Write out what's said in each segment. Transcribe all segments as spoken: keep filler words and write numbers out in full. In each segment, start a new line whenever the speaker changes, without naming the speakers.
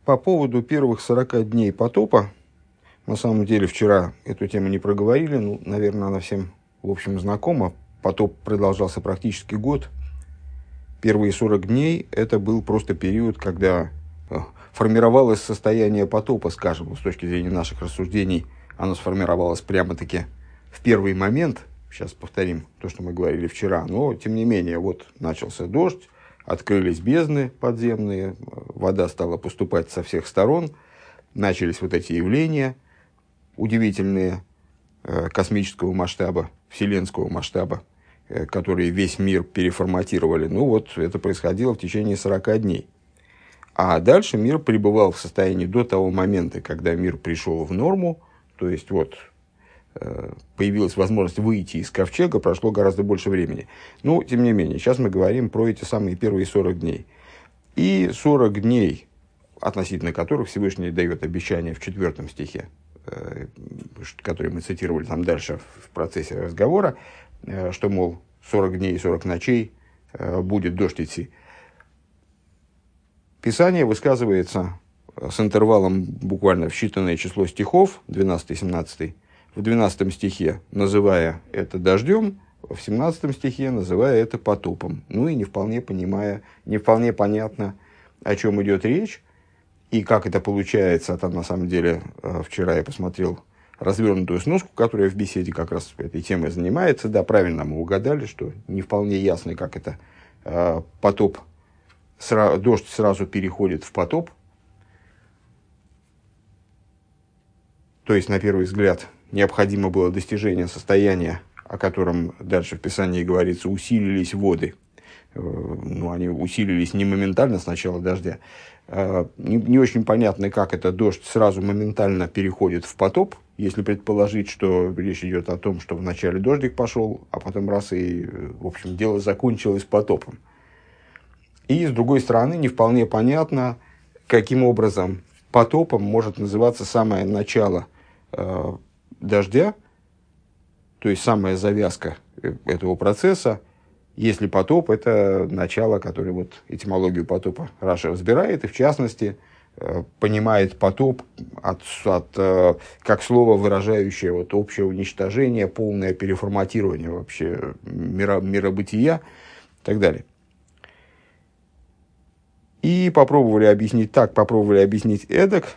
По поводу первых сорока дней потопа, на самом деле вчера эту тему не проговорили, ну, наверное, она всем, в общем, знакома. Потоп продолжался практически год. Первые сорок дней – это был просто период, когда формировалось состояние потопа, скажем, с точки зрения наших рассуждений, оно сформировалось прямо-таки в первый момент. Сейчас повторим то, что мы говорили вчера. Но, тем не менее, вот начался дождь, открылись бездны подземные, вода стала поступать со всех сторон, начались вот эти явления удивительные э, космического масштаба, вселенского масштаба, э, которые весь мир переформатировали. Ну вот, это происходило в течение сорока дней. А дальше мир пребывал в состоянии до того момента, когда мир пришел в норму, то есть вот э, появилась возможность выйти из ковчега, прошло гораздо больше времени. Но, тем не менее, сейчас мы говорим про эти самые первые сорок дней. И сорок дней, относительно которых Всевышний дает обещание в четвертом стихе, э, который мы цитировали там дальше в процессе разговора, э, что, мол, сорок дней и сорок ночей э, будет дождь идти. Писание высказывается с интервалом буквально в считанное число стихов, двенадцатый-семнадцатый, в двенадцатом стихе называя это дождем, в семнадцатом стихе называя это потопом. Ну и не вполне понимая, не вполне понятно, о чем идет речь и как это получается. Там на самом деле вчера я посмотрел развернутую сноску, которая в беседе как раз этой темой занимается. Да, правильно мы угадали, что не вполне ясно, как это потоп, дождь сразу переходит в потоп. То есть, на первый взгляд, необходимо было достижение состояния, о котором дальше в Писании говорится, усилились воды. Ну, они усилились не моментально с начала дождя. Не, не очень понятно, как это дождь сразу моментально переходит в потоп, если предположить, что речь идет о том, что вначале дождик пошел, а потом раз и, в общем, дело закончилось потопом. И, с другой стороны, не вполне понятно, каким образом потопом может называться самое начало э, дождя, то есть самая завязка этого процесса, если потоп – это начало, которое вот этимологию потопа Раша разбирает, и в частности э, понимает потоп от, от, э, как слово, выражающее вот общее уничтожение, полное переформатирование вообще мира, миробытия и так далее. И попробовали объяснить так, попробовали объяснить эдак.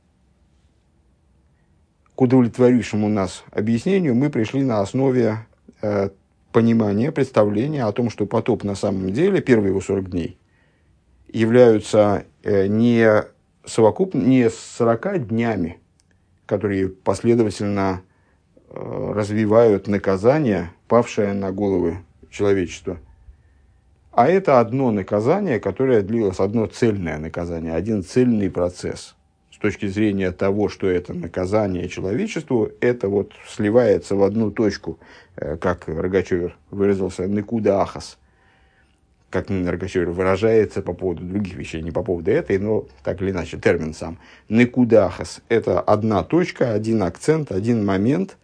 К удовлетворившему нас объяснению мы пришли на основе э, понимания, представления о том, что потоп на самом деле, первые его сорок дней, являются э, не совокупно, не сорока днями, которые последовательно э, развивают наказание, павшее на головы человечества. А это одно наказание, которое длилось, одно цельное наказание, один цельный процесс. С точки зрения того, что это наказание человечеству, это вот сливается в одну точку, как Рогачевер выразился, «некуда ахас», как Рогачевер выражается по поводу других вещей, не по поводу этой, но так или иначе, термин сам. «Некуда ахас» – это одна точка, один акцент, один момент.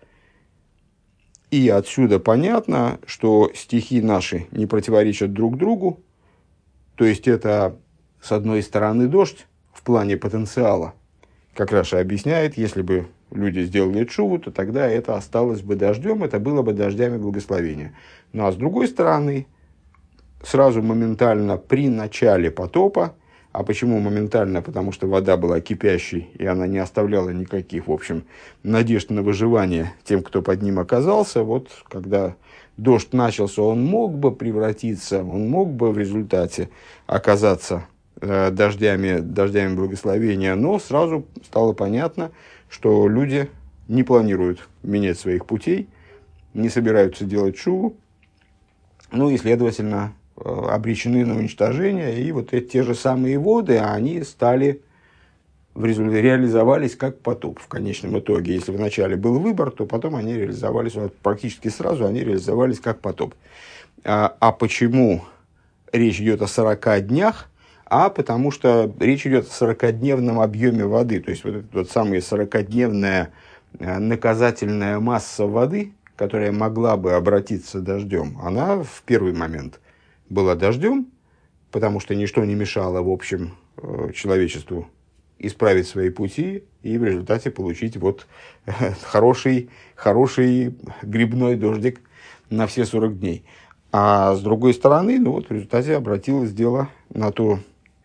И отсюда понятно, что стихи наши не противоречат друг другу. То есть, это, с одной стороны, дождь в плане потенциала. Как Раша объясняет, если бы люди сделали тшуву, то тогда это осталось бы дождем, это было бы дождями благословения. Ну а с другой стороны, сразу моментально при начале потопа, а почему моментально? Потому что вода была кипящей, и она не оставляла никаких, в общем, надежд на выживание тем, кто под ним оказался. Вот когда дождь начался, он мог бы превратиться, он мог бы в результате оказаться э, дождями, дождями благословения, но сразу стало понятно, что люди не планируют менять своих путей, не собираются делать шуву, ну и, следовательно, обречены на уничтожение, и вот эти те же самые воды, они стали, в результате реализовались как потоп в конечном итоге. Если вначале был выбор, то потом они реализовались, практически сразу они реализовались как потоп. А, а почему речь идет о сорока днях? А потому что речь идет о сорокадневном объеме воды, то есть вот эта вот самая сорокадневная наказательная масса воды, которая могла бы обратиться дождем, она в первый момент была дождем, потому что ничто не мешало, в общем, человечеству исправить свои пути и в результате получить вот хороший, хороший грибной дождик на все сорок дней. А с другой стороны, ну вот в результате обратилось дело на то,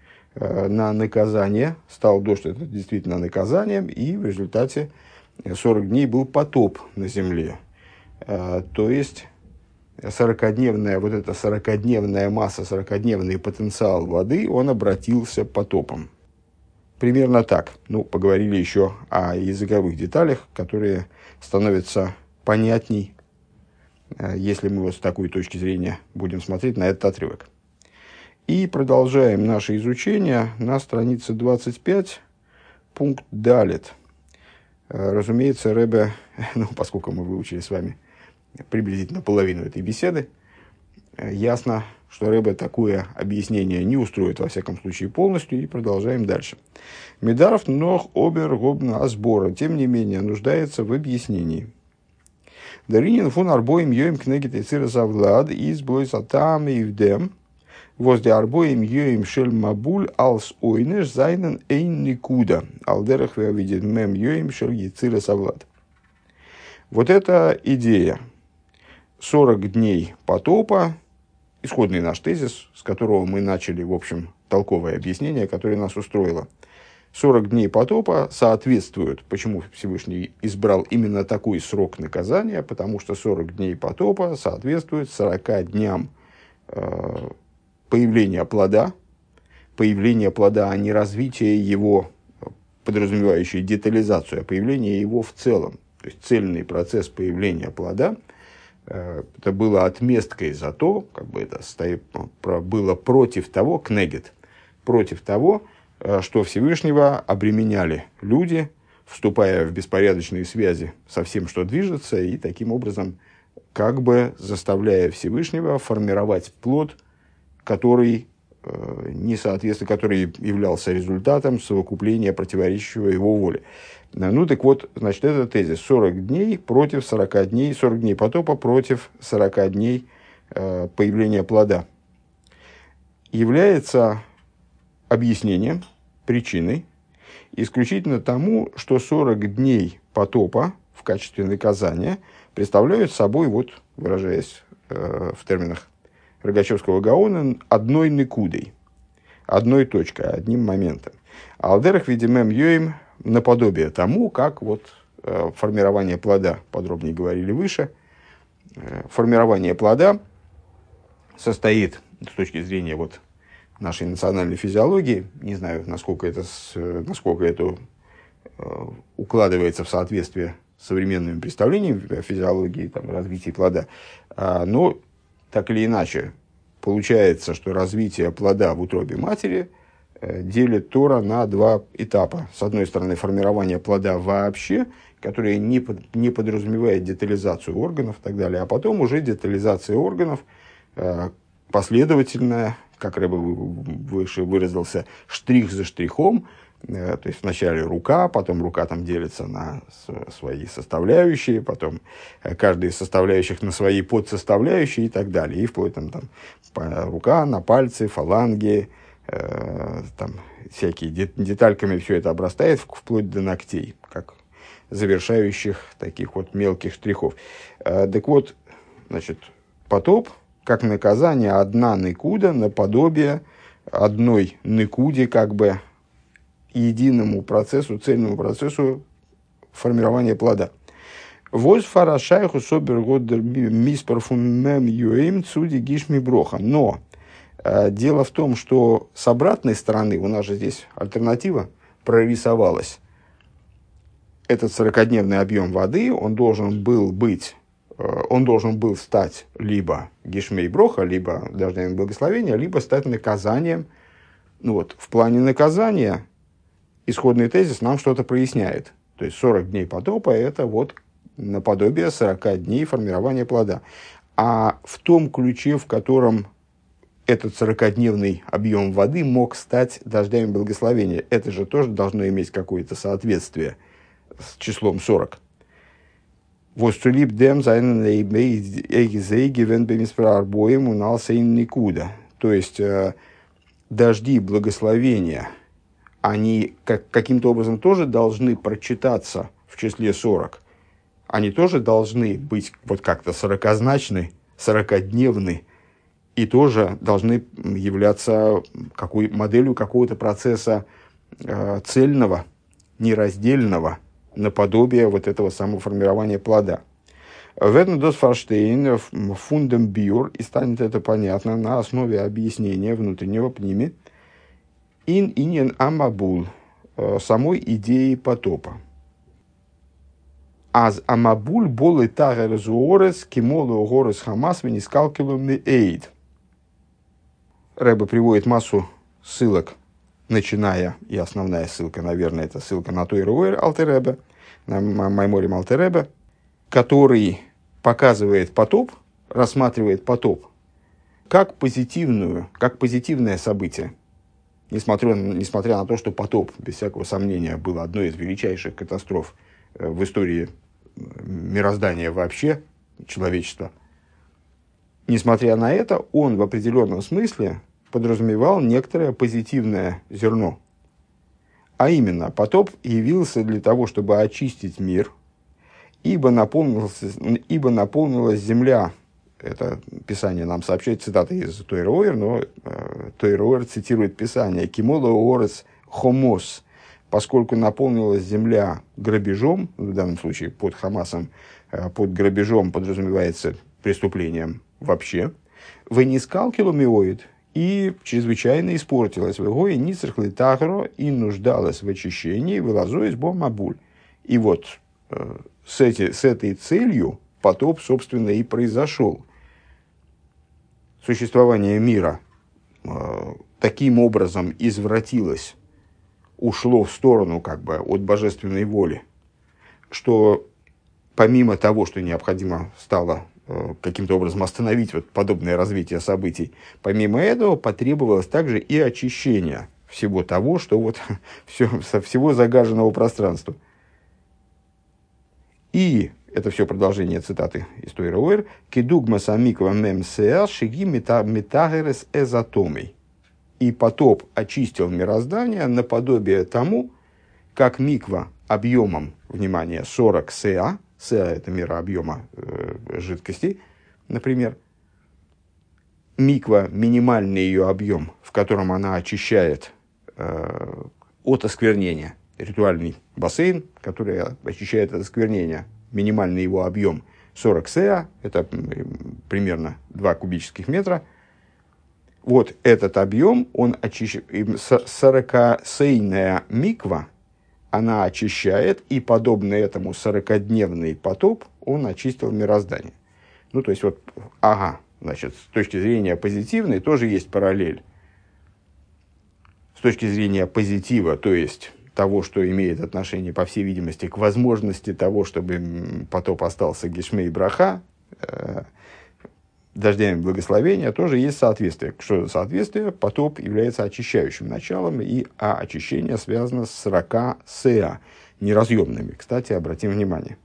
на наказание. Стал дождь это действительно наказанием, и в результате сорок дней был потоп на земле. То есть сорокадневная, вот эта сорокадневная масса, сорокадневный потенциал воды, он обратился потопом. Примерно так. Ну, поговорили еще о языковых деталях, которые становятся понятней, если мы вот с такой точки зрения будем смотреть на этот отрывок. И продолжаем наше изучение на странице двадцать пять, пункт далет. Разумеется, Ребе, ну, поскольку мы выучили с вами приблизительно половину этой беседы, ясно, что Ребе такое объяснение не устроит, во всяком случае, полностью, и продолжаем дальше. Медаров нох обер гобна асбора, тем не менее, нуждается в объяснении. Даринин фун арбоим йоим кнегит и цира завлад из блойсатам и вдем возле арбоим йоим шель мабуль алс ойнеш зайнен эйн никуда алдерах видит мем йоим шель яцира завлад. Вот эта идея сорок дней потопа, исходный наш тезис, с которого мы начали, в общем, толковое объяснение, которое нас устроило. сорок дней потопа соответствуют, почему Всевышний избрал именно такой срок наказания, потому что сорок дней потопа соответствуют сорока дням э, появления плода, появления плода, а не развитие его, подразумевающее детализацию, а появление его в целом. То есть цельный процесс появления плода, э, это было отместкой за то, как бы это стоит, было против того, кнегет, против того, что Всевышнего обременяли люди, вступая в беспорядочные связи со всем, что движется, и таким образом как бы заставляя Всевышнего формировать плод, который, э, не соответствует, который являлся результатом совокупления противоречащего его воле. Ну так вот, значит, это тезис. сорок дней против сорока дней, сорок дней потопа против сорока дней э, появления плода. Является объяснением, причиной, исключительно тому, что сорок дней потопа в качестве наказания представляют собой, вот, выражаясь э, в терминах Рогачевского Гаона, одной никудой, одной точкой, одним моментом. Алдерах видимем йоим наподобие тому, как вот э, формирование плода, подробнее говорили выше, э, формирование плода состоит, с точки зрения вот, нашей национальной физиологии, не знаю, насколько это, насколько это э, укладывается в соответствие с современными представлениями о физиологии, там, развитии плода, а, но так или иначе получается, что развитие плода в утробе матери э, делит Тора на два этапа. С одной стороны, формирование плода вообще, которое не, под, не подразумевает детализацию органов и так далее, а потом уже детализация органов, э, последовательная, как Рэбе выше выразился, штрих за штрихом, э, то есть вначале рука, потом рука там делится на свои составляющие, потом каждая из составляющих на свои подсоставляющие и так далее, и вплоть там, там рука на пальцы, фаланги, э, там всякие детальками все это обрастает, вплоть до ногтей, как завершающих таких вот мелких штрихов. Э, так вот, значит, потоп, как наказание, одна никуда наподобие одной никуде, как бы единому процессу, цельному процессу формирования плода. Воз фарашайху собер годер миспарфумем юэм цуди гишми броха. Но э, дело в том, что с обратной стороны, у нас же здесь альтернатива прорисовалась. Этот сорокадневный объем воды, он должен был быть он должен был стать либо гишмей броха, либо дождями благословения, либо стать наказанием. Ну вот, в плане наказания исходный тезис нам что-то проясняет. То есть сорок дней потопа – это вот наподобие сорока дней формирования плода. А в том ключе, в котором этот сорокадневный объем воды мог стать дождями благословения, это же тоже должно иметь какое-то соответствие с числом сорок. То есть дожди благословения, они как, каким-то образом тоже должны прочитаться в числе сорок. Они тоже должны быть вот как-то сорокозначны, сорокодневны, и тоже должны являться какой, моделью какого-то процесса э, цельного, нераздельного, наподобие вот этого самого формирования плода. Верн дос фарштейн фундам бюр, и станет это понятно на основе объяснения внутреннего пними, ин инен амабул, самой идеи потопа. Аз амабуль болы тагер зуорес кимолу горес хамас венискалкилу меэйд. Рэбе приводит массу ссылок, начиная, и основная ссылка, наверное, это ссылка на Тойра Ойр Алтер Ребе, на Майморим Алтер Ребе, который показывает потоп, рассматривает потоп как позитивную, как позитивное событие. Несмотря, несмотря на то, что потоп, без всякого сомнения, был одной из величайших катастроф в истории мироздания вообще, человечества. Несмотря на это, он в определенном смысле подразумевал некоторое позитивное зерно. А именно, потоп явился для того, чтобы очистить мир, ибо наполнилась, ибо наполнилась земля. Это Писание нам сообщает, цитата из Тойра Ойр, но э, Тойра Ойр цитирует Писание «Кимоло орес хомос», поскольку наполнилась земля грабежом, в данном случае под Хамасом, э, под грабежом подразумевается преступлением вообще, «Венискал киломиоид», и чрезвычайно испортилась, «Вегой ницрхли тахро», и нуждалась в очищении, «Велазоис бомабуль». И вот э, с, эти, с этой целью потоп, собственно, и произошел. Существование мира э, таким образом извратилось, ушло в сторону как бы от божественной воли, что помимо того, что необходимо стало э, каким-то образом остановить вот подобное развитие событий, помимо этого потребовалось также и очищение всего того, что вот все, со всего загаженного пространства. И это все продолжение цитаты из Тойра Ойр. «Кедугма самиква мем сеа шиги метагерес эзотомой». И потоп очистил мироздание наподобие тому, как миква объемом, внимание, сорок сеа, сеа – это мера объема э, жидкости, например, миква – минимальный ее объем, в котором она очищает э, от осквернения, ритуальный бассейн, который очищает от осквернения, минимальный его объем сорок сеа, это примерно два кубических метра. Вот этот объем, он очищает, сорокасейная миква, она очищает, и подобно этому сорокодневный потоп, он очистил мироздание. Ну, то есть, вот, ага, значит, с точки зрения позитивной тоже есть параллель. С точки зрения позитива, то есть того, что имеет отношение, по всей видимости, к возможности того, чтобы потоп остался гешмей браха, э, дождями благословения, тоже есть соответствие. Что за соответствие? Потоп является очищающим началом, и а очищение связано с сорока сеа, неразъемными. Кстати, обратим внимание.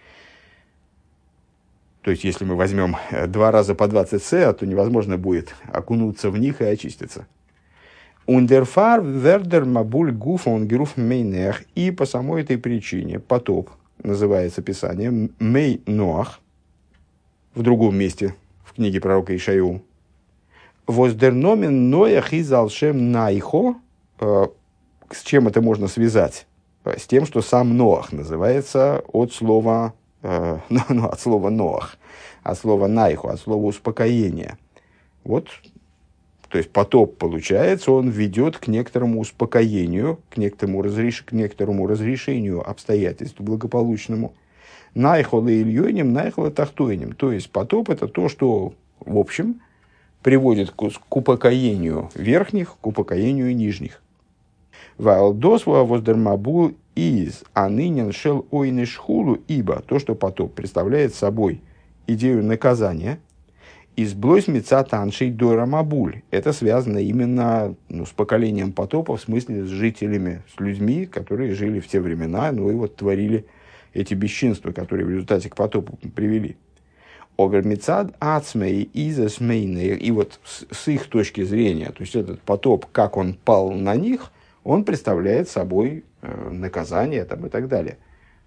То есть, если мы возьмем два раза по двадцать сеа, то невозможно будет окунуться в них и очиститься. Ундерфар вердер мабуль гуфон геруф мейнех. И по самой этой причине потоп называется Писание мей ноах в другом месте в книге пророка Ишаяу. Воздерномен ноях из алшем найхо. С чем это можно связать? С тем, что сам Ноах называется от слова, э, ну, от слова Ноах, от слова найхо, от слова успокоение. Вот. То есть потоп, получается, он ведет к некоторому успокоению, к некоторому, разреш... к некоторому разрешению обстоятельств благополучному. Найхола ильёним, найхола тахтойним. То есть потоп – это то, что, в общем, приводит к, к упокоению верхних, к упокоению нижних. Ваалдосва воздермабул из анынен шел ойнешхулу, ибо то, что потоп представляет собой идею наказания, из блойс мецатаншей дойрамабуль. Это связано именно ну, с поколением потопа, в смысле с жителями, с людьми, которые жили в те времена, ну и вот творили эти бесчинства, которые в результате к потопу привели. Овермецад ацмей изасмейные. И вот с, с их точки зрения, то есть этот потоп, как он пал на них, он представляет собой э, наказание там, и так далее.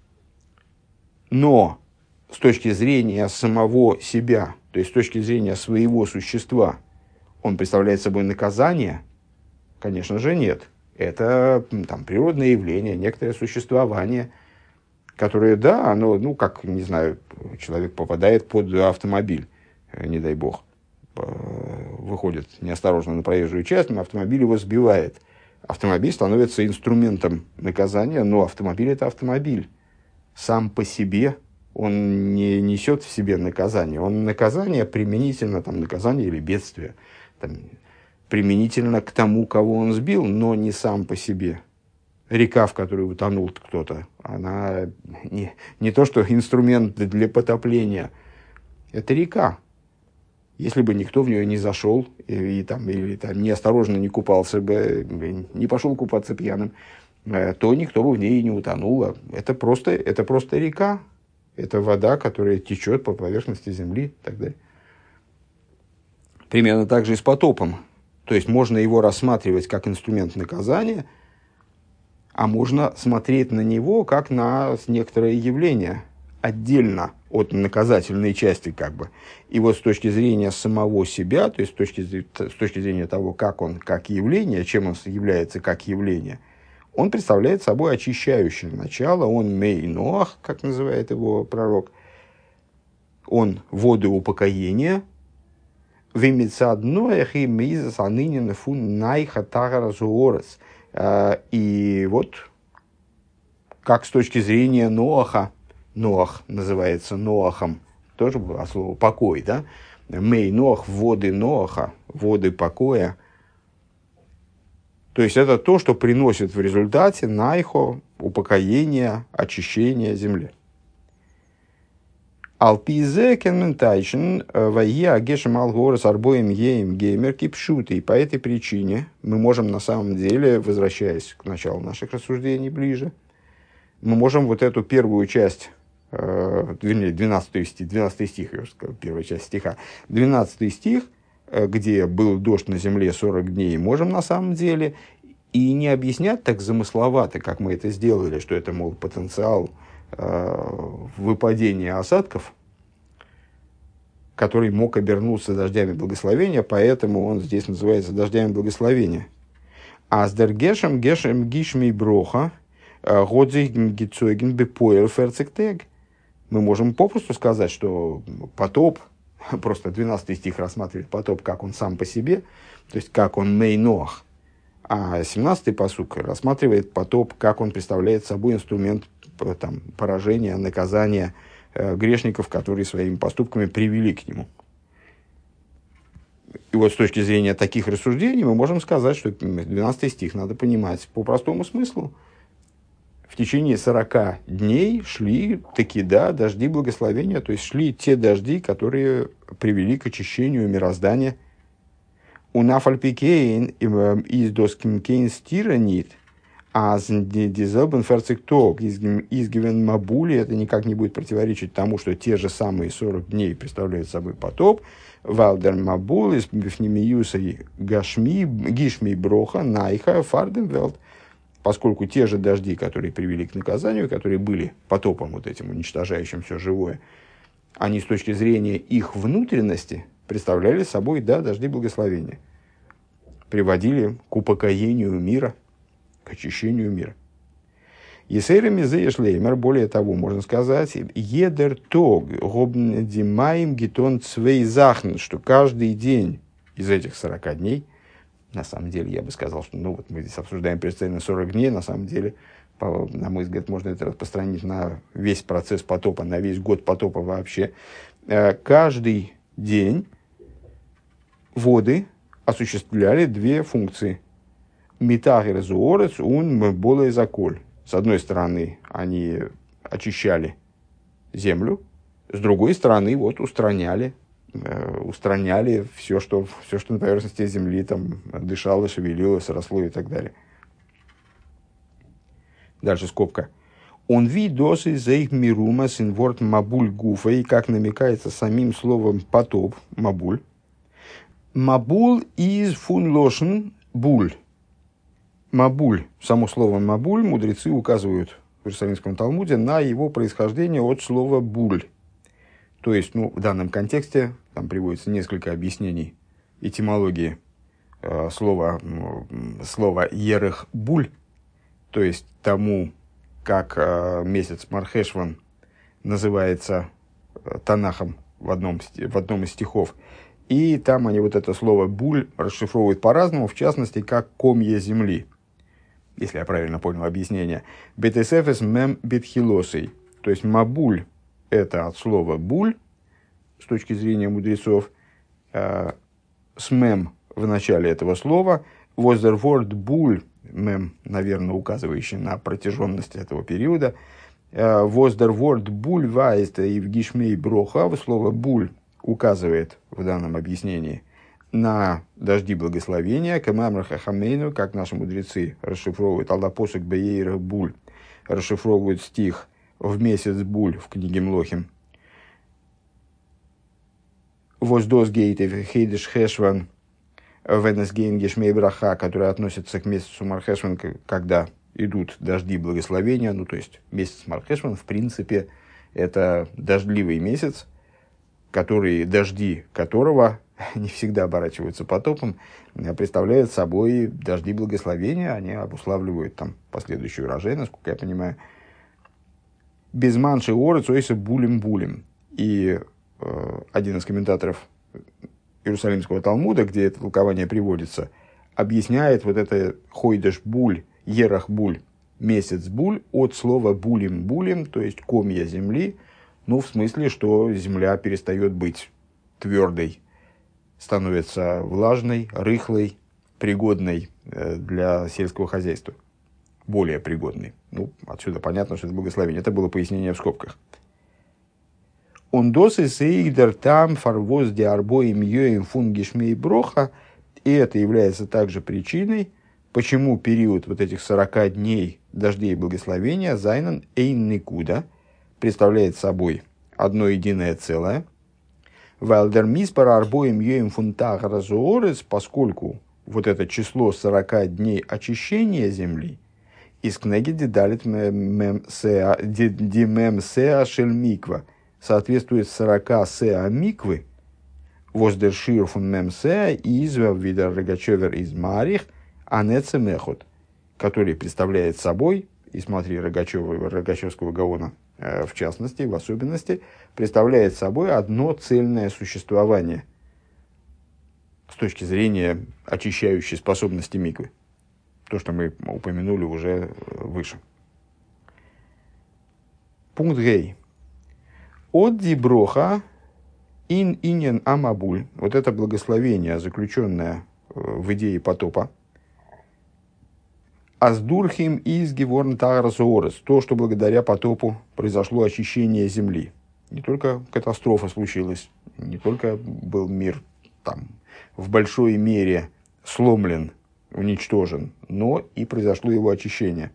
Но с точки зрения самого себя, то есть с точки зрения своего существа, он представляет собой наказание? Конечно же, нет. Это там, природное явление, некоторое существование, которое, да, оно, ну, как, не знаю, человек попадает под автомобиль, не дай бог, выходит неосторожно на проезжую часть, но автомобиль его сбивает. Автомобиль становится инструментом наказания, но автомобиль – это автомобиль. Сам по себе он не несет в себе наказание. Он наказание применительно, там, наказание или бедствие, там, применительно к тому, кого он сбил, но не сам по себе. Река, в которую утонул кто-то, она не, не то, что инструмент для потопления. Это река. Если бы никто в нее не зашел, и, и, там, или там, неосторожно не купался бы, не пошел купаться пьяным, то никто бы в ней и не утонул. Это просто, это просто река. Это вода, которая течет по поверхности земли и так далее. Примерно так же и с потопом. То есть можно его рассматривать как инструмент наказания, а можно смотреть на него как на некоторое явление, отдельно от наказательной части как бы. И вот с точки зрения самого себя, то есть с точки, с точки зрения того, как он как явление, чем он является как явление, он представляет собой очищающее начало, он мейноах, как называет его пророк, он воды упокоения, и вот, как с точки зрения Ноаха, Ноах называется Ноахом, тоже было слово покой, да? Мей Ноах, воды Ноаха, воды покоя. То есть это то, что приносит в результате Найхо упокоение, очищение земли. Алпизе кенментайшн вае агешем алгорас арбоем еем геймер кипшуты. И по этой причине мы можем на самом деле, возвращаясь к началу наших рассуждений ближе, мы можем вот эту первую часть, э, вернее, двенадцатый стих, двенадцатый стих, я уже сказал, первая часть стиха, двенадцатый стих, э, где был дождь на земле сорок дней, можем на самом деле и не объяснять так замысловато, как мы это сделали, что это, мол, потенциал выпадения осадков, который мог обернуться дождями благословения, поэтому он здесь называется дождями благословения. А с дергешем гешем гишми броха годзиг гицойген бепоэр ферцектег. Мы можем попросту сказать, что потоп, просто двенадцатый стих рассматривает потоп, как он сам по себе, то есть как он мейноах, а семнадцатый пасук рассматривает потоп, как он представляет собой инструмент там, поражения, наказания э, грешников, которые своими поступками привели к нему. И вот с точки зрения таких рассуждений мы можем сказать, что двенадцатый стих надо понимать по простому смыслу. В течение сорока дней шли таки, да, дожди благословения, то есть шли те дожди, которые привели к очищению мироздания. У нафальпикейн из доскимкейн стиранит, а дизелбен ферцикток изгивен мабули, это никак не будет противоречить тому, что те же самые сорок дней представляют собой потоп. Валдер мабул из бифнемиюса гашми гишми броха найха фарденвелд. Поскольку те же дожди, которые привели к наказанию, которые были потопом вот этим уничтожающим все живое, они с точки зрения их внутренности представляли собой, да, дожди благословения. Приводили к упокоению мира, к очищению мира. Есейрами заешлеймер, более того, можно сказать, едер тог гобдимаем гитон цвейзахн, что каждый день из этих сорока дней, на самом деле, я бы сказал, что ну, вот мы здесь обсуждаем представление сорок дней, на самом деле, по, на мой взгляд, можно это распространить на весь процесс потопа, на весь год потопа вообще. Каждый день воды осуществляли две функции. Митах и разуорец, ун более заколь. С одной стороны, они очищали землю, с другой стороны, вот устраняли, э, устраняли все что, все, что на поверхности земли там дышало, шевелилось, росло и так далее. Дальше скобка. Он видосы за их мирума синворд мабуль гуфа, и как намекается самим словом потоп, мабуль. Мабул из фун лошен буль. Мабуль, само слово мабуль, мудрецы указывают в Иерусалимском Талмуде на его происхождение от слова буль. То есть, ну, в данном контексте там приводится несколько объяснений этимологии э, слова, э, слова ерех буль, то есть тому, как э, месяц Мархешван называется э, Танахом в одном, в одном из стихов. И там они вот это слово буль расшифровывают по-разному, в частности, как комья земли. Если я правильно понял объяснение. Бетесефес мем бетхилосой. То есть мабуль – это от слова буль, с точки зрения мудрецов, э, с мем в начале этого слова, was the word буль, мем, наверное, указывающий на протяженность этого периода, э, was the word буль weist и в гишмей броха, слово буль указывает в данном объяснении на дожди благословения, камамраха хамейну, как наши мудрецы расшифровывают, алдапосек бейер буль, расшифровывают стих в месяц буль в книге Млохим. Воздос гейте хейдеш хэшван венесгейн гешмей браха, который относится к месяцу Мархешван, когда идут дожди благословения, ну то есть месяц Мархешван в принципе это дождливый месяц, который, дожди которого не всегда оборачиваются потопом, представляют собой дожди благословения, они обуславливают там последующий урожай, насколько я понимаю. Без манши орец ойса булем-булем. И э, один из комментаторов Иерусалимского Талмуда, где это толкование приводится, объясняет вот это хойдеш буль, ерах буль, месяц буль от слова булем-булем, то есть комья земли, ну, в смысле, что земля перестает быть твердой, становится влажной, рыхлой, пригодной для сельского хозяйства. Более пригодной. Ну, отсюда понятно, что это благословение. Это было пояснение в скобках. «Ондосы сейгдер там фарвоз диарбоим йоим фунгишмей броха». И это является также причиной, почему период вот этих сорока дней дождей и благословения зайнан эйн никуда представляет собой одно единое целое. Вайлдер миспар арбоим йоим фунтах разуорец, поскольку вот это число сорока дней очищения земли из книги дедалит мем сеа шельмиква соответствует сорока сеа миквы, воздершир фун мем сеа и извав вида рогачевер из марих анецемехот, который представляет собой, и смотри, Рогачева, Рогачевского Гаона в частности, в особенности, представляет собой одно цельное существование с точки зрения очищающей способности миквы. То, что мы упомянули уже выше. Пункт Гей. От диброха ин инен амабуль. Вот это благословение, заключенное в идее потопа. Аздурхим из геворн таарасуорес. То, что благодаря потопу произошло очищение земли. Не только катастрофа случилась, не только был мир там в большой мере сломлен, уничтожен, но и произошло его очищение.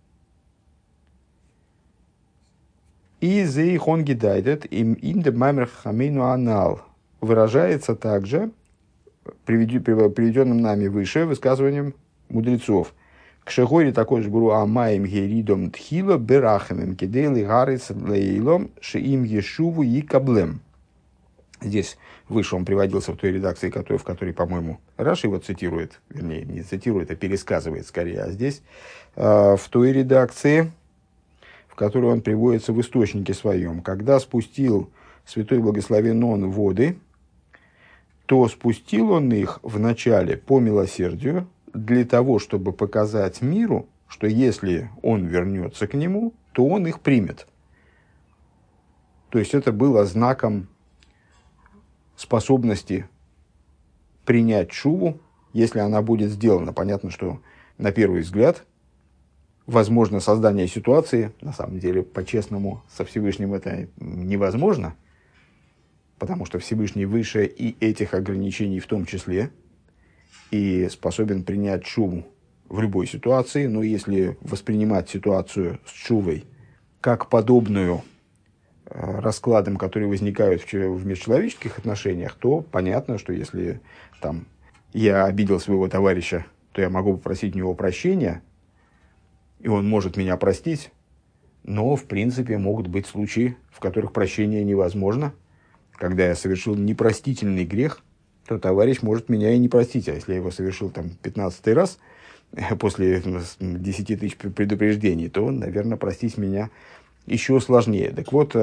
И зейхон гидайдет им инде маймер хамейну анал выражается также приведенным нами выше высказыванием мудрецов. К шегоре такой же гуру амаем геридом тхило берахамем кидейли гарец лейлом шеим ешуву и каблем. Здесь выше он приводился в той редакции, которой, в которой, по-моему, Раши его цитирует, вернее, не цитирует, а пересказывает скорее, а здесь э, в той редакции, в которой он приводится в источнике своем. Когда спустил святой благословен он воды, то спустил он их вначале по милосердию, для того, чтобы показать миру, что если он вернется к нему, то он их примет. То есть это было знаком способности принять шуву, если она будет сделана. Понятно, что на первый взгляд возможно создание ситуации, на самом деле, по-честному, со Всевышним это невозможно, потому что Всевышний выше и этих ограничений в том числе, и способен принять шуву в любой ситуации, но если воспринимать ситуацию с шувой как подобную э, раскладам, которые возникают в, в межчеловеческих отношениях, то понятно, что если там, я обидел своего товарища то я могу попросить у него прощения, и он может меня простить, но, в принципе, могут быть случаи, в которых прощение невозможно. Когда я совершил непростительный грех, то товарищ может меня и не простить. А если я его совершил там пятнадцатый раз после десяти тысяч предупреждений, то, наверное, простить меня еще сложнее. Так вот,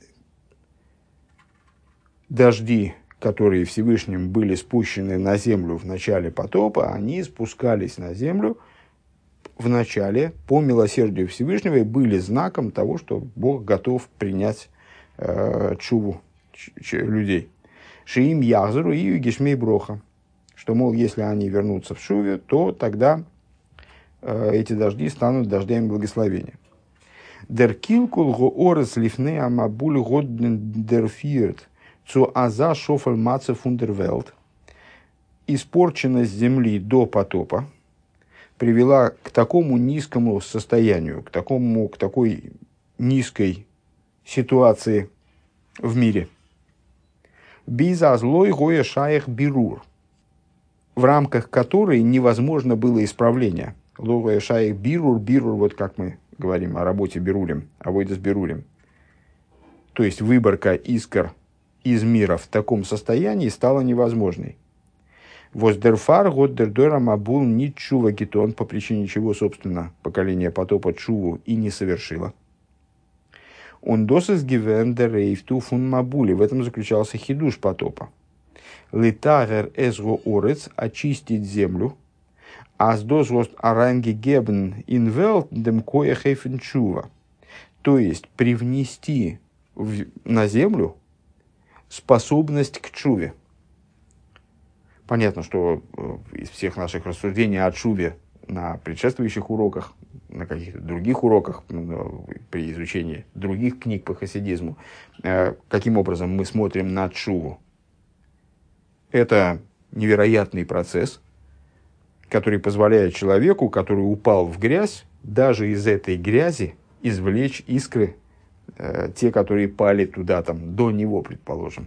дожди, которые Всевышним были спущены на землю в начале потопа, они спускались на землю в начале по милосердию Всевышнего и были знаком того, что Бог готов принять э, чуву ч- ч- людей. Шиим Язру и Гешмей Броха. Что, мол, если они вернутся в шуве, то тогда э, эти дожди станут дождями благословения. Дер килкул го орес лифне амабуль годен дерфирт цу аза шофель маце фундервелт. Испорченность земли до потопа привела к такому низкому состоянию, к, такому, к такой низкой ситуации в мире. Биза злой гоя шаях бирур, в рамках которой невозможно было исправление. Логоя шаях бирур, бирур, вот как мы говорим о работе бирурим, о войде с бирурим. То есть выборка искр из мира в таком состоянии стала невозможной. Воздерфар годдердора мабул ни чува гитон, по причине чего, собственно, поколение потопа чуву и не совершило. Он досыс гивендер рейфту фун мабули. В этом заключался хидуш потопа. Литагер эсго орец, очистить землю. Аздос вост аранги гебн инвелт дем коя хейфен чува. То есть привнести в, на землю способность к чуве. Понятно, что из всех наших рассуждений о чуве на предшествующих уроках, на каких-то других уроках, при изучении других книг по хасидизму, каким образом мы смотрим на чуву. Это невероятный процесс, который позволяет человеку, который упал в грязь, даже из этой грязи извлечь искры, те, которые пали туда там, до него, предположим.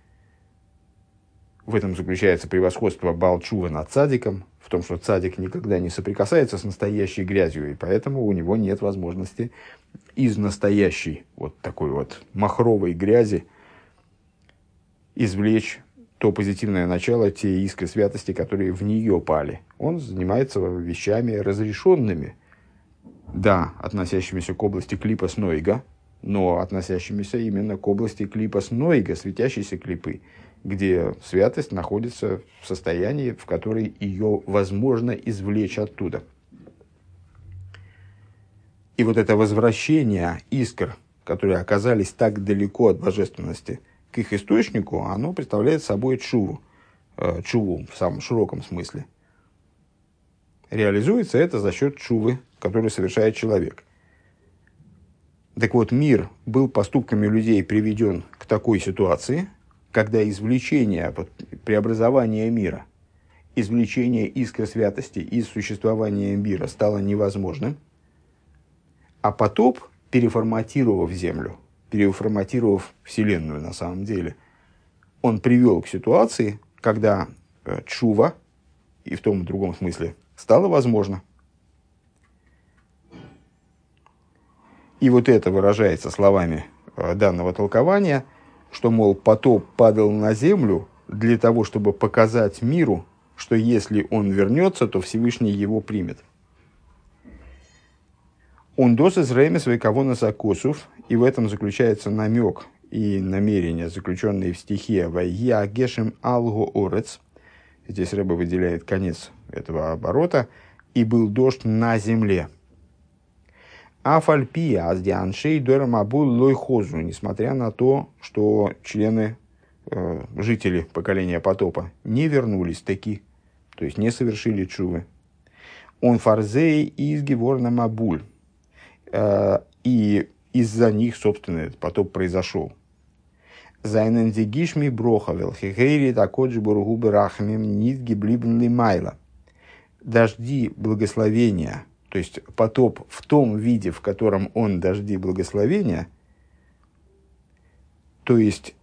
В этом заключается превосходство Баал Тшува над цадиком, в том, что цадик никогда не соприкасается с настоящей грязью, и поэтому у него нет возможности из настоящей вот такой вот махровой грязи извлечь то позитивное начало, те искры святости, которые в нее пали. Он занимается вещами разрешенными, да, относящимися к области клипас нойга, но относящимися именно к области клипас нойга, светящейся клипы, где святость находится в состоянии, в котором ее возможно извлечь оттуда. И вот это возвращение искр, которые оказались так далеко от божественности, к их источнику, оно представляет собой чуву, э, чуву в самом широком смысле. Реализуется это за счет чувы, которую совершает человек. Так вот, мир был поступками людей приведен к такой ситуации, когда извлечение, преобразование мира, извлечение искры святости из существования мира стало невозможным, а потоп, переформатировав землю, переформатировав Вселенную на самом деле, он привел к ситуации, когда чува, и в том и другом смысле, стало возможно. И вот это выражается словами данного толкования, что, мол, потоп падал на землю для того, чтобы показать миру, что если он вернется, то Всевышний его примет. Он досыс ремес веково насакосов, и в этом заключается намек и намерение, заключенные в стихе «Вайги агешем алго орец». Здесь Рэбе выделяет конец этого оборота. «И был дождь на земле». Афальпи аздианшей дорамабул лойхозу, несмотря на то, что члены, э, жители поколения потопа не вернулись таки, то есть не совершили чувы. Он фарзей из геворна мабуль, э, и из-за них, собственно, этот потоп произошел. Зайнендигишми брохавел хегейри такоджи бургубы рахмим нит гиблибн лимайла. Дожди благословения, то есть потоп в том виде, в котором он дожди благословения, то есть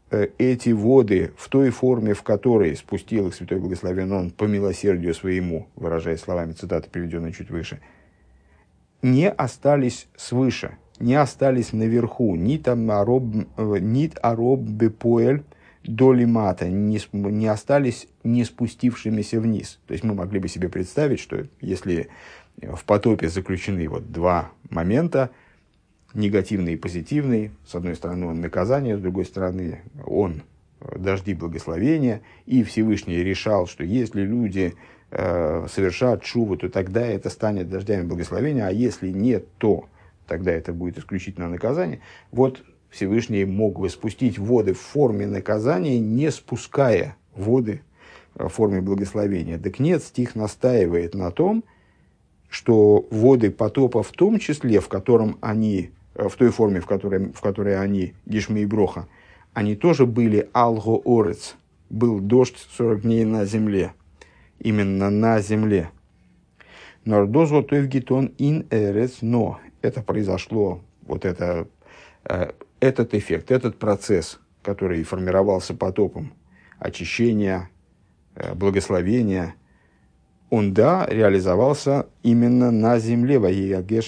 эти воды в той форме, в которой спустил их Святой Благословен Он по милосердию своему, выражаясь словами цитаты, приведенной чуть выше, не остались свыше, не остались наверху, нит ароб бепоэль долимата, не, не остались не спустившимися вниз. То есть мы могли бы себе представить, что если в потопе заключены вот два момента, негативный и позитивный, с одной стороны он наказание, с другой стороны он дожди благословения, и Всевышний решал, что если люди э, совершат шуву, то тогда это станет дождями благословения, а если нет, то тогда это будет исключительно наказание. Вот Всевышний мог бы спустить воды в форме наказания, не спуская воды в форме благословения. Так нет, стих настаивает на том, что воды потопа в том числе, в котором они, в той форме, в которой, в которой они, Гишми и Броха, они тоже были алго орец, был дождь сорок дней на земле, именно на земле. Нордозо тойвгитон ин эрец, но это произошло, вот это, этот эффект, этот процесс, который формировался потопом, очищения, благословения, он, да, реализовался именно на земле, то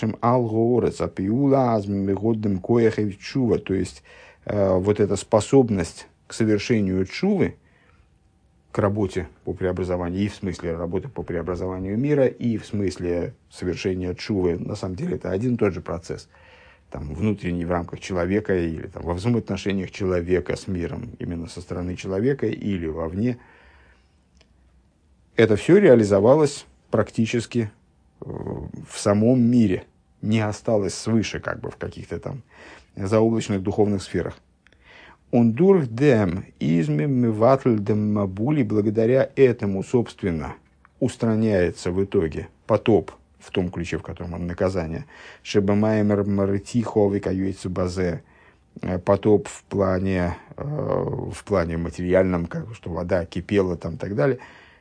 есть э, вот эта способность к совершению чувы, к работе по преобразованию, и в смысле работы по преобразованию мира, и в смысле совершения чувы, на самом деле это один и тот же процесс, там, внутренний в рамках человека, или там, во взаимоотношениях человека с миром, именно со стороны человека, или вовне. Это все реализовалось практически в самом мире, не осталось свыше, как бы в каких-то там заоблачных духовных сферах. Он дурх дем измем ватль дем мабули, благодаря этому, собственно, устраняется в итоге потоп в том ключе, в котором он наказание. Шебамаймер маритихо викаюется базе, потоп в плане, в плане материальном, как, что вода кипела там и так далее.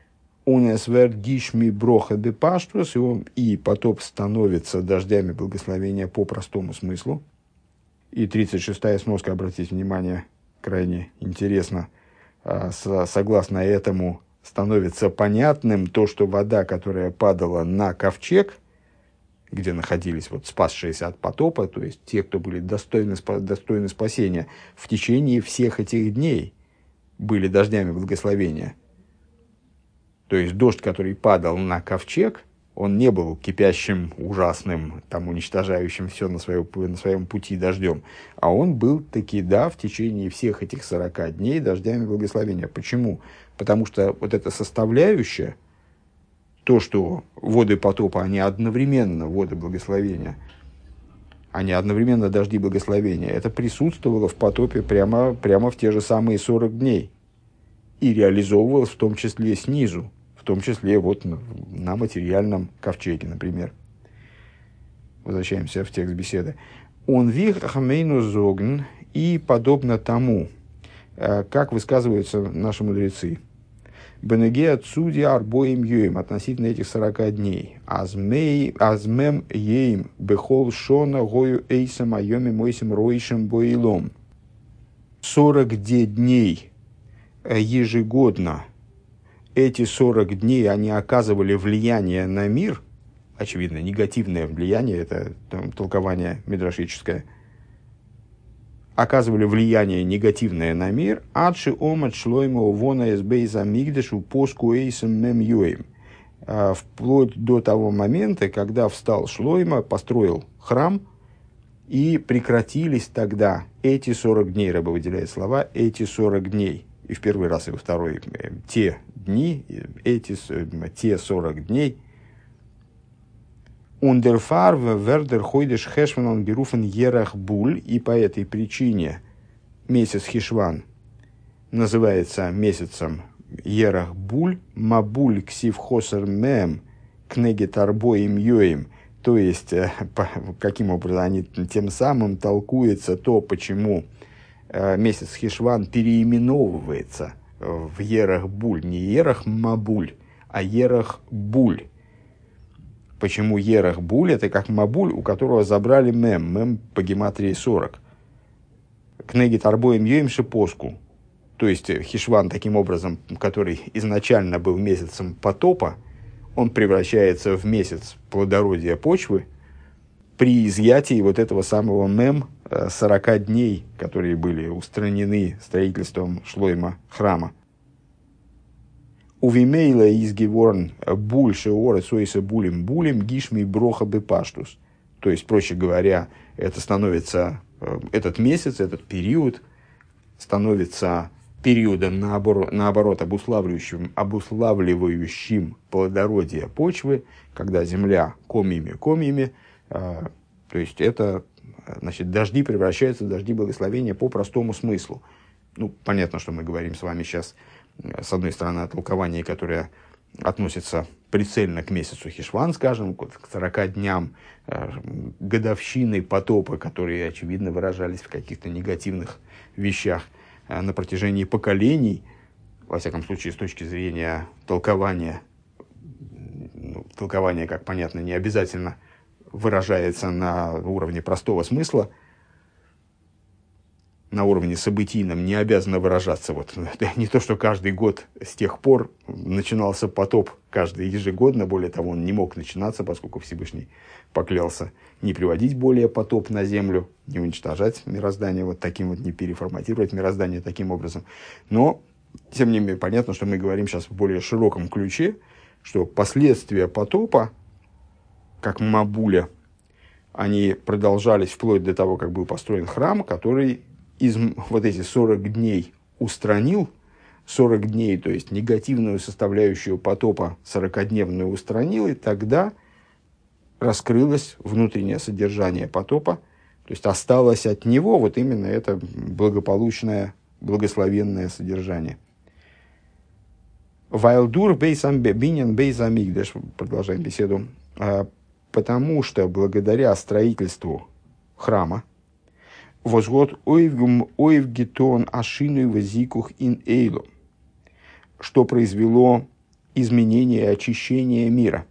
И потоп становится дождями благословения по простому смыслу. И тридцать шестая сноска, обратите внимание, крайне интересно, согласно этому становится понятным то, что вода, которая падала на ковчег, где находились вот спасшиеся от потопа, то есть те, кто были достойны, достойны спасения, в течение всех этих дней были дождями благословения. То есть дождь, который падал на ковчег, он не был кипящим, ужасным, там, уничтожающим все на, свое, на своем пути дождем, а он был таки, да, в течение всех этих сорока дней дождями благословения. Почему? Потому что вот эта составляющая, то, что воды потопа, они одновременно воды благословения, они одновременно дожди благословения, это присутствовало в потопе прямо, прямо в те же самые сорок дней и реализовывалось в том числе снизу, в том числе вот на, на материальном ковчеге, например. Возвращаемся в текст беседы. Он вих хамейну зогн, и подобно тому, как высказываются наши мудрецы, бенеге отсуди арбоим йоим, относительно этих сорока дней, азмем ейм бехол шона гою эйсам айоми мойсим роишем боилом. сорок дней ежегодно, эти сорок дней, они оказывали влияние на мир, очевидно, негативное влияние, это там, толкование мидрашическое, оказывали влияние негативное на мир, адши омат шлойма увона эсбейза мигдешу поску эйсом мем юэм, вплоть до того момента, когда встал Шлойма, построил храм, и прекратились тогда эти сорок дней, Ребе выделяет слова, эти сорок дней. И в первый раз, и во второй, те дни, эти, те сорок дней. Ундерфар вердер хойдеш хешван геруфен ерах буль, и по этой причине месяц Хишван называется месяцем ерах буль, мабуль ксив хосер мем кнегет арбоим йоим, то есть, каким образом они тем самым толкуется то, почему месяц Хишван переименовывается в ерах буль, не ерах мабуль, а ерах буль. Почему ерах буль? Это как мабуль, у которого забрали мем, мем по гематрии сорок. Кнегит арбоим йоим шипоску. То есть Хишван, таким образом, который изначально был месяцем потопа, он превращается в месяц плодородия почвы при изъятии вот этого самого мем сорока дней, которые были устранены строительством шлойма храма. Увимейла из геворн больше ора сойса булем булем гишми броха бепаштус. То есть, проще говоря, это становится, этот месяц, этот период становится периодом, наоборот, наоборот обуславливающим, обуславливающим плодородие почвы, когда земля комьями комьями, э, то есть это, значит, дожди превращаются в дожди благословения по простому смыслу. Ну, понятно, что мы говорим с вами сейчас, с одной стороны, о толковании, которое относится прицельно к месяцу Хишван, скажем, к сорока дням э, годовщины потопа, которые, очевидно, выражались в каких-то негативных вещах э, на протяжении поколений, во всяком случае, с точки зрения толкования. Ну, толкование, как понятно, не обязательно выражается на уровне простого смысла, на уровне событийном не обязано выражаться. Вот, не то, что каждый год с тех пор начинался потоп, каждый ежегодно, более того, он не мог начинаться, поскольку Всевышний поклялся не приводить более потоп на землю, не уничтожать мироздание вот таким вот, не переформатировать мироздание таким образом. Но, тем не менее, понятно, что мы говорим сейчас в более широком ключе, что последствия потопа, как Мабуля, они продолжались вплоть до того, как был построен храм, который из вот эти сорок дней устранил, сорок дней, то есть негативную составляющую потопа сорокадневную устранил, и тогда раскрылось внутреннее содержание потопа, то есть осталось от него вот именно это благополучное, благословенное содержание. Вайлдур бейсамбинен бейзамигдаш, продолжаем беседу, потому что благодаря строительству храма, возгод ойвгетон ашину вазикух ин эйлу, что произвело изменение и очищение мира.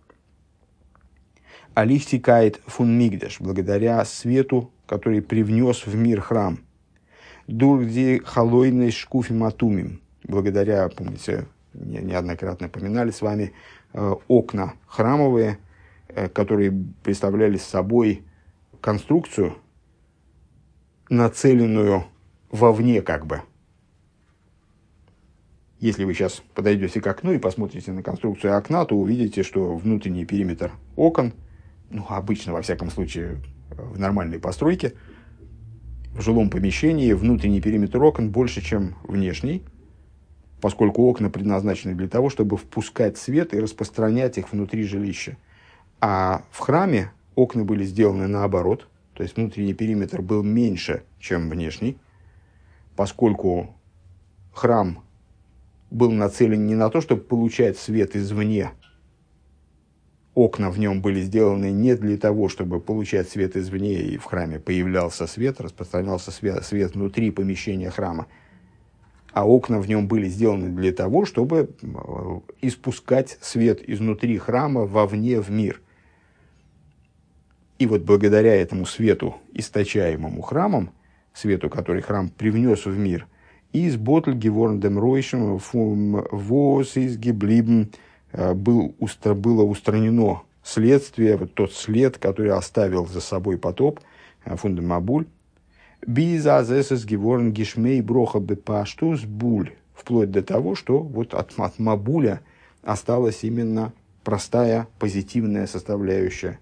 Алифтикает фун мигдаш, благодаря свету, который привнес в мир храм. Дурди халойный шкуфи матумим, благодаря, помните, неоднократно поминали с вами, э, окна храмовые, э, которые представляли собой конструкцию, нацеленную вовне как бы. Если вы сейчас подойдете к окну и посмотрите на конструкцию окна, то увидите, что внутренний периметр окон, ну, обычно, во всяком случае, в нормальной постройке, в жилом помещении внутренний периметр окон больше, чем внешний, поскольку окна предназначены для того, чтобы впускать свет и распространять их внутри жилища. А в храме окна были сделаны наоборот, то есть внутренний периметр был меньше, чем внешний, поскольку храм был нацелен не на то, чтобы получать свет извне. Окна в нем были сделаны не для того, чтобы получать свет извне, и в храме появлялся свет, распространялся свет, свет внутри помещения храма. А окна в нем были сделаны для того, чтобы испускать свет изнутри храма вовне в мир. И вот благодаря этому свету, источаемому храмом, свету, который храм привнес в мир, из ботль геворндем ройшем воз из геблибн было устранено следствие, вот тот след, который оставил за собой потоп, фундам Мабуль, бизазэсэс геворн гишмей броха бепаштус буль, вплоть до того, что вот от, от Мабуля осталась именно простая позитивная составляющая,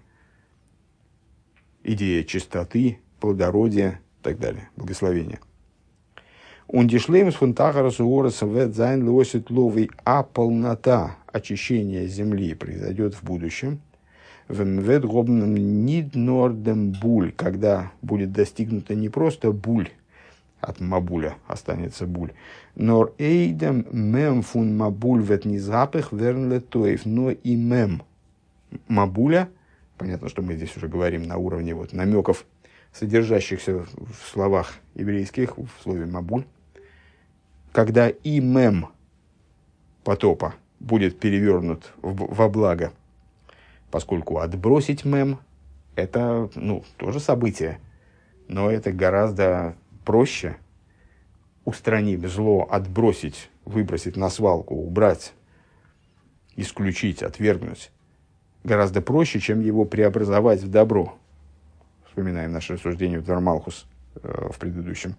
идея чистоты, плодородия и так далее, благословения. Он дишлеймс фун тахарас уораса вет зайн лосит ловый, а полнота очищения земли произойдет в будущем. Вемвет гобным нид нордем буль, когда будет достигнута не просто буль, от Мабуля останется буль, нор эйдем мем фун Мабуль вет низапых вернлетоев, но и мем Мабуля. Понятно, что мы здесь уже говорим на уровне вот намеков, содержащихся в словах еврейских, в слове «мабуль». Когда и мем потопа будет перевернут в, во благо, поскольку отбросить мем – это, ну, тоже событие, но это гораздо проще. устранить зло, отбросить, выбросить на свалку, убрать, исключить, отвергнуть, гораздо проще, чем его преобразовать в добро. Вспоминаем наше рассуждение в Двор Малхус э, в предыдущем.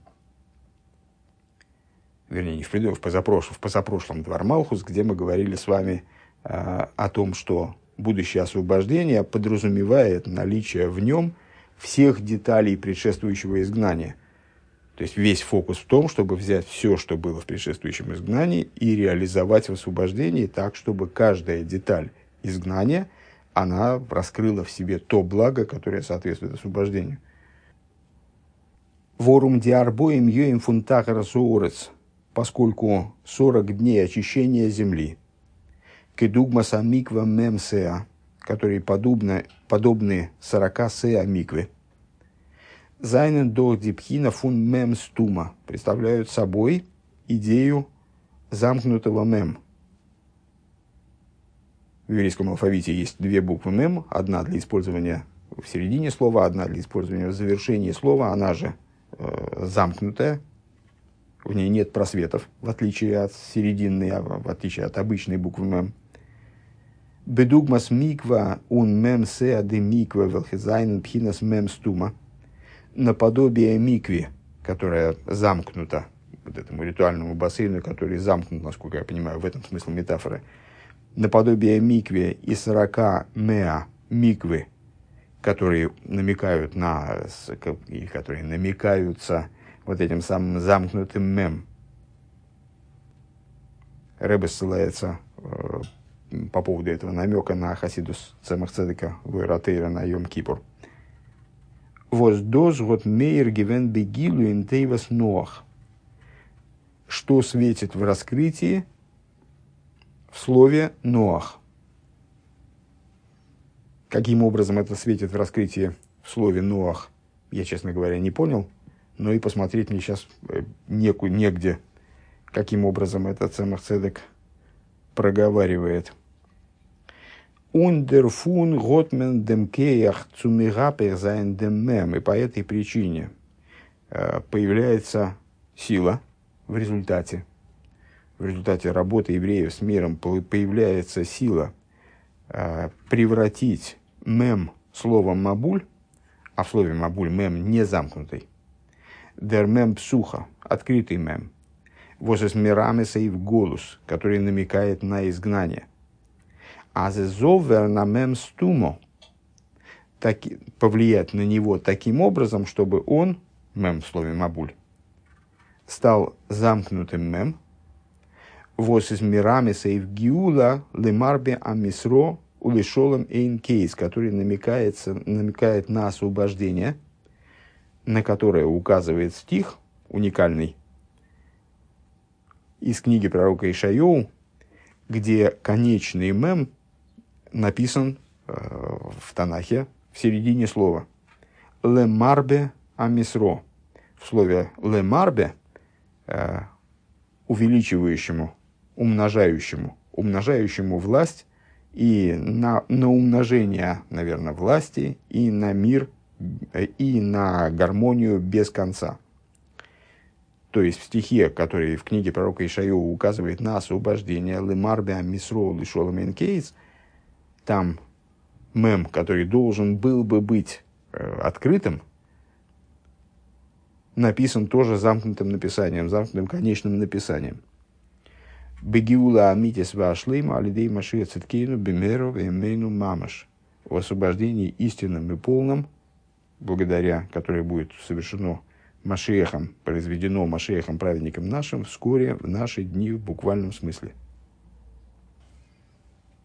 Вернее, не в предыдущем, в позапрошлом, в позапрошлом Двор Малхус, где мы говорили с вами э, о том, что будущее освобождение подразумевает наличие в нем всех деталей предшествующего изгнания. То есть весь фокус в том, чтобы взять все, что было в предшествующем изгнании, и реализовать в освобождении так, чтобы каждая деталь изгнания, она раскрыла в себе то благо, которое соответствует освобождению. Ворум диарбоем йоим фунтахара суорец, поскольку сорок дней очищения земли, кедугма самиква мемсеа, которые подобны, подобны сорока сеа миквы, зайнен до дипхина фун мем стума, представляют собой идею замкнутого мем. В еврейском алфавите есть две буквы мем, одна для использования в середине слова, одна для использования в завершении слова, она же э, замкнутая, в ней нет просветов, в отличие от серединной, а в отличие от обычной буквы мем. Бедугмас миква ун мем сеа де миква велхизайнен пхинас мем стума, наподобие микве, которая замкнута, вот этому ритуальному бассейну, который замкнут, насколько я понимаю, в этом смысл метафоры, наподобие микве и сорока меа миквы, которые намекают на, и которые намекаются вот этим самым замкнутым мем. Ребе ссылается э, по поводу этого намека на Хасидус Цемах Цедека Лойратейра на Йом Кипур. Воздоз вот мейер гивен бегилу интейвас ноах. Что светит в раскрытии в слове Ноах. Каким образом это светит в раскрытии в слове Ноах, я, честно говоря, не понял, но и посмотреть мне сейчас неку, негде, каким образом этот Цемах Цедек проговаривает. Ундерфун готмен демкеях цумигапер зайн деммем. И по этой причине появляется сила в результате. В результате работы евреев с миром появляется сила э, превратить мем словом мабуль, а в слове мабуль мем не замкнутый, дер мем псуха, открытый мем, возес мирамеса и в голос, который намекает на изгнание. А зезовер на мем стумо, таки, повлиять на него таким образом, чтобы он, мем в слове мабуль, стал замкнутым мем, вос из мирамеса и в гиула лемарбе амисро улешолом эйн кейс, который намекается, намекает на освобождение, на которое указывает стих уникальный из книги пророка Ишайоу, где конечный мем написан э, в Танахе в середине слова лемарбе амисро. В слове лемарбе э, увеличивающему, умножающему, умножающему власть и на, на умножение, наверное, власти и на мир, и на гармонию без конца. То есть в стихе, который в книге пророка Ишайоу указывает на освобождение «Лемарбе мисро лишолом энкейс», там мем, который должен был бы быть э, открытым, написан тоже замкнутым написанием, замкнутым конечным написанием. Бегиула амитис вашлима алидей машия циткейну бимеру вемейну мамаш. В освобождении истинным и полным, благодаря которое будет совершено Машиахом, произведено Машиахом, праведником нашим, вскоре в наши дни в буквальном смысле.